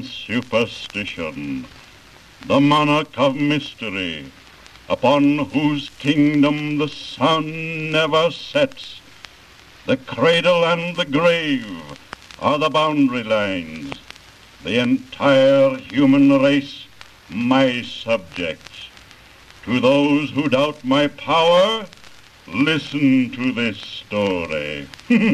superstition, the monarch of mystery, upon whose kingdom the sun never sets. The cradle and the grave are the boundary lines. The entire human race, my subjects. To those who doubt my power, listen to this story.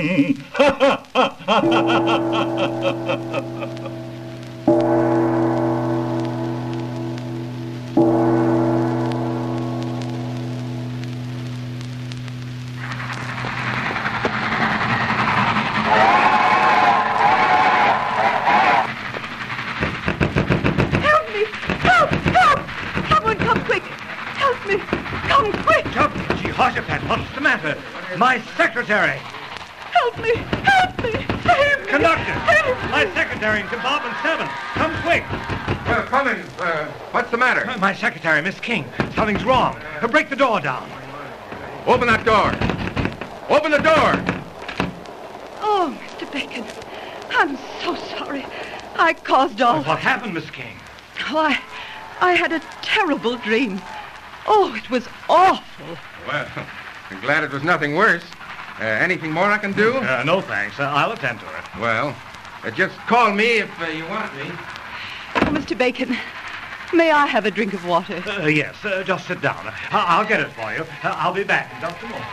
My secretary! Help me! Help me! Save me! Conductor! Save me! My secretary in compartment 7! Come quick! Come in. What's the matter? My secretary, Miss King. Something's wrong. Break the door down. Open that door. Open the door. Oh, Mr. Bacon, I'm so sorry. I caused all... What happened, Miss King? Oh, I had a terrible dream. Oh, it was awful. Well, I'm glad it was nothing worse. Anything more I can do? No, thanks. I'll attend to it. Well, just call me if you want me. Oh, Mr. Bacon, may I have a drink of water? Yes, just sit down. I'll get it for you. I'll be back in just a moment.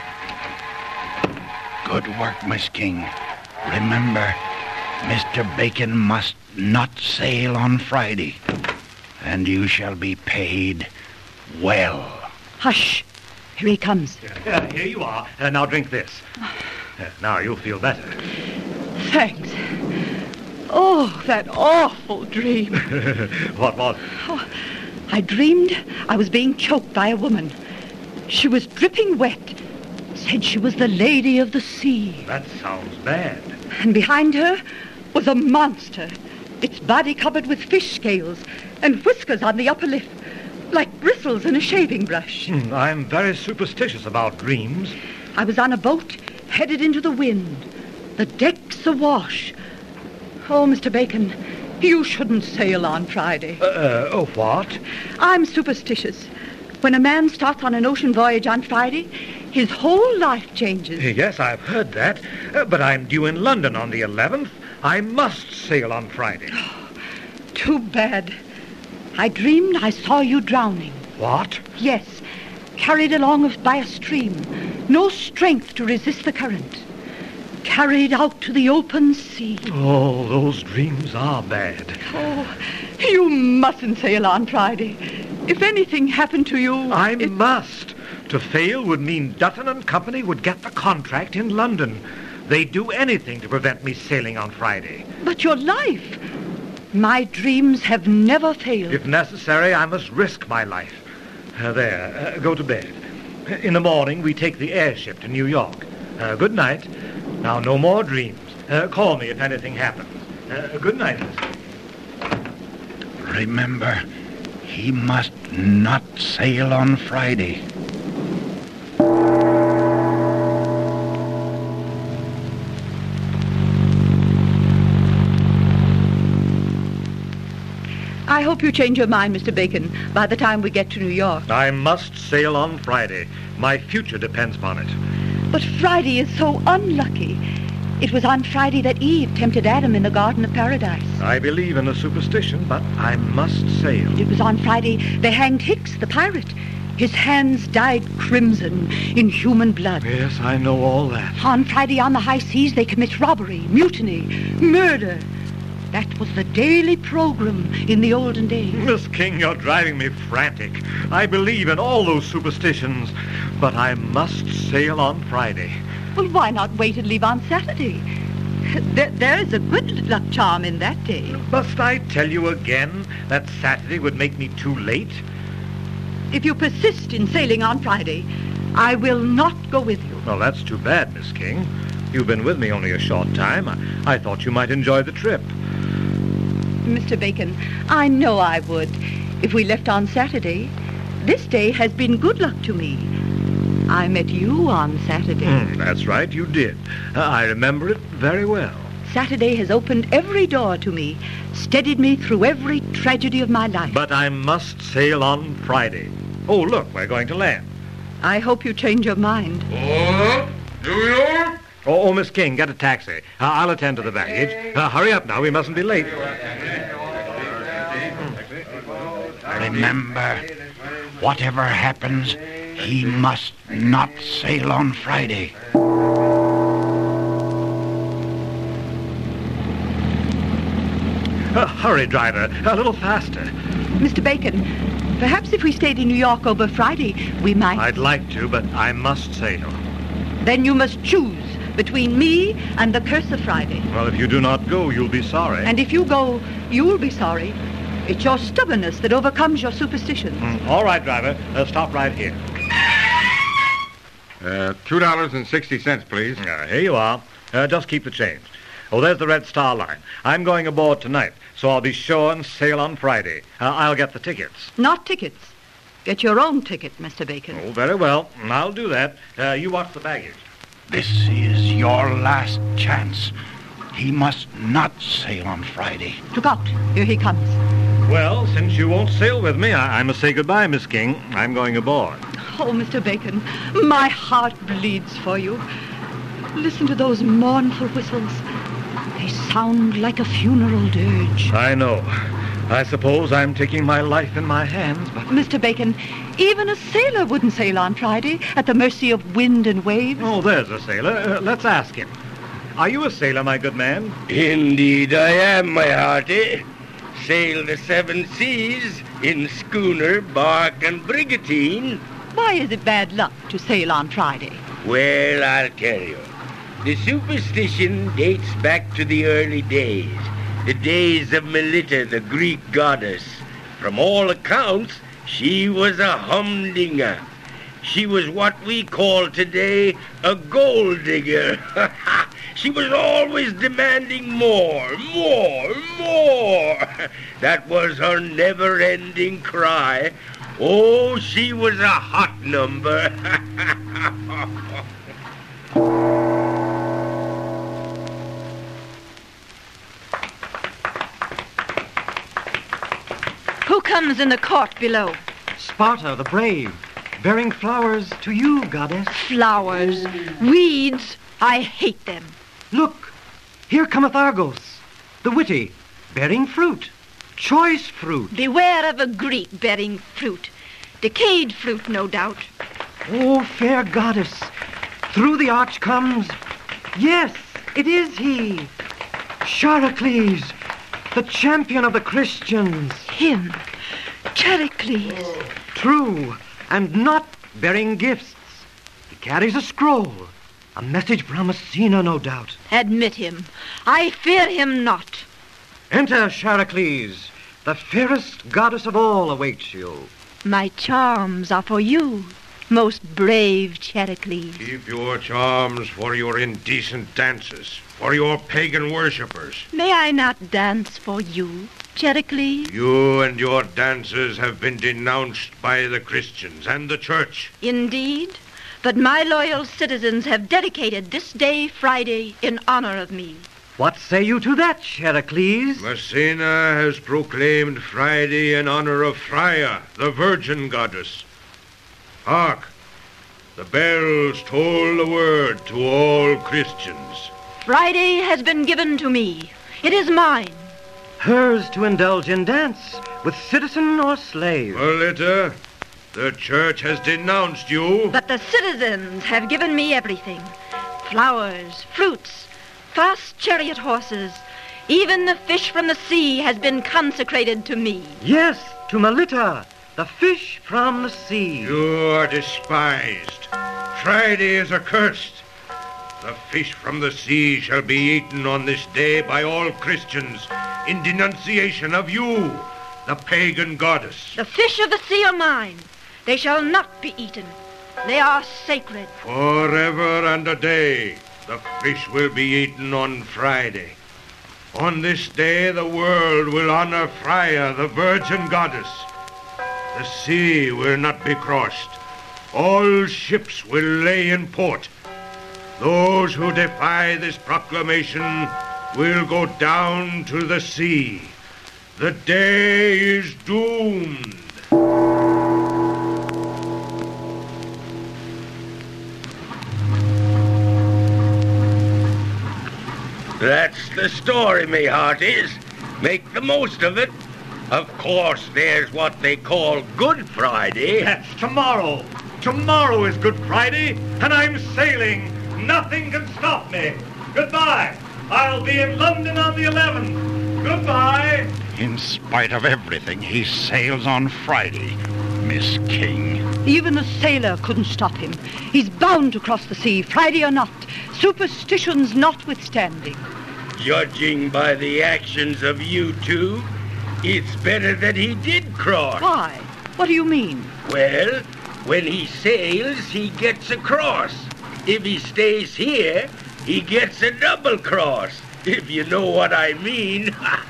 Good work, Miss King. Remember, Mr. Bacon must not sail on Friday, and you shall be paid well. Hush. Here he comes. Here you are. Now drink this. Now you'll feel better. Thanks. Oh, that awful dream. What was it? Oh, I dreamed I was being choked by a woman. She was dripping wet. Said she was the lady of the sea. That sounds bad. And behind her was a monster. Its body covered with fish scales and whiskers on the upper lip, like bristles in a shaving brush. I'm very superstitious about dreams. I was on a boat headed into the wind. The deck's awash. Oh, Mr. Bacon, you shouldn't sail on Friday. What? I'm superstitious. When a man starts on an ocean voyage on Friday, his whole life changes. Yes, I've heard that. But I'm due in London on the 11th. I must sail on Friday. Too bad. I dreamed I saw you drowning. What? Yes, carried along by a stream. No strength to resist the current. Carried out to the open sea. Oh, those dreams are bad. Oh, you mustn't sail on Friday. If anything happened to you... I must. To fail would mean Dutton and Company would get the contract in London. They'd do anything to prevent me sailing on Friday. But your life... My dreams have never failed. If necessary, I must risk my life. Go to bed. In the morning, we take the airship to New York. Good night. Now, no more dreams. Call me if anything happens. Good night, miss. Remember, he must not sail on Friday. I hope you change your mind, Mr. Bacon, by the time we get to New York. I must sail on Friday. My future depends upon it. But Friday is so unlucky. It was on Friday that Eve tempted Adam in the Garden of Paradise. I believe in a superstition, but I must sail. It was on Friday they hanged Hicks, the pirate. His hands dyed crimson in human blood. Yes, I know all that. On Friday on the high seas they commit robbery, mutiny, murder. That was the daily program in the olden days. Miss King, you're driving me frantic. I believe in all those superstitions, but I must sail on Friday. Well, why not wait and leave on Saturday? There is a good luck charm in that day. Must I tell you again that Saturday would make me too late? If you persist in sailing on Friday, I will not go with you. Well, that's too bad, Miss King. You've been with me only a short time. I thought you might enjoy the trip. Mr. Bacon, I know I would if we left on Saturday. This day has been good luck to me. I met you on Saturday. That's right, you did. I remember it very well. Saturday has opened every door to me, steadied me through every tragedy of my life. But I must sail on Friday. Oh, look, we're going to land. I hope you change your mind. New York? Oh, Miss King, get a taxi. I'll attend to the baggage. Hurry up now, we mustn't be late. Remember, whatever happens, he must not sail on Friday. Hurry, driver. A little faster. Mr. Bacon, perhaps if we stayed in New York over Friday, we might... I'd like to, but I must sail. Then you must choose between me and the curse of Friday. Well, if you do not go, you'll be sorry. And if you go, you'll be sorry. It's your stubbornness that overcomes your superstitions. All right, driver. Stop right here. $2.60, please. Here you are. Just keep the change. Oh, there's the Red Star Line. I'm going aboard tonight, so I'll be sure and sail on Friday. I'll get the tickets. Not tickets. Get your own ticket, Mr. Bacon. Oh, very well. I'll do that. You watch the baggage. This is your last chance. He must not sail on Friday. Look out. Here he comes. Well, since you won't sail with me, I must say goodbye, Miss King. I'm going aboard. Oh, Mr. Bacon, my heart bleeds for you. Listen to those mournful whistles. They sound like a funeral dirge. I know. I suppose I'm taking my life in my hands, but... Mr. Bacon, even a sailor wouldn't sail on Friday at the mercy of wind and waves. Oh, there's a sailor. Let's ask him. Are you a sailor, my good man? Indeed I am, my hearty. Sail the seven seas in schooner, bark, and brigantine. Why is it bad luck to sail on Friday? Well, I'll tell you. The superstition dates back to the early days, the days of Melita, the Greek goddess. From all accounts, she was a humdinger. She was what we call today a gold digger. She was always demanding more. That was her never-ending cry. Oh, she was a hot number. Who comes in the court below? Sparta, the brave, bearing flowers to you, goddess. Flowers, weeds, I hate them. Look, here cometh Argos, the witty, bearing fruit, choice fruit. Beware of a Greek bearing fruit. Decayed fruit, no doubt. Oh, fair goddess, through the arch comes... Yes, it is he. Charicles, the champion of the Christians. Him, Charicles. True, and not bearing gifts. He carries a scroll, a message from Messina, no doubt. Admit him. I fear him not. Enter, Charicles. The fairest goddess of all awaits you. My charms are for you, most brave Charicles. Keep your charms for your indecent dances, for your pagan worshippers. May I not dance for you, Charicles? You and your dances have been denounced by the Christians and the church. Indeed, but my loyal citizens have dedicated this day, Friday, in honor of me. What say you to that, Charicles? Messina has proclaimed Friday in honor of Freya, the virgin goddess. Hark! The bells toll the word to all Christians. Friday has been given to me. It is mine. Hers to indulge in dance, with citizen or slave. Melita, the church has denounced you. But the citizens have given me everything. Flowers, fruits, fast chariot horses. Even the fish from the sea has been consecrated to me. Yes, to Melita, the fish from the sea. You are despised. Friday is accursed. The fish from the sea shall be eaten on this day by all Christians in denunciation of you, the pagan goddess. The fish of the sea are mine. They shall not be eaten. They are sacred. Forever and a day, the fish will be eaten on Friday. On this day, the world will honor Freya, the virgin goddess. The sea will not be crossed. All ships will lay in port. Those who defy this proclamation will go down to the sea. The day is doomed. That's the story, me hearties. Make the most of it. Of course, there's what they call Good Friday. That's tomorrow. Tomorrow is Good Friday, and I'm sailing. Nothing can stop me. Goodbye. I'll be in London on the 11th. Goodbye. In spite of everything, he sails on Friday, Miss King. Even a sailor couldn't stop him. He's bound to cross the sea, Friday or not, superstitions notwithstanding. Judging by the actions of you two, it's better that he did cross. Why? What do you mean? Well, when he sails, he gets across. If he stays here, he gets a double cross, if you know what I mean.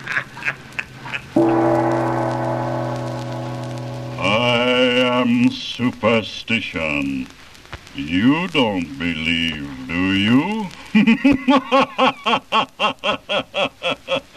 I am superstition. You don't believe, do you?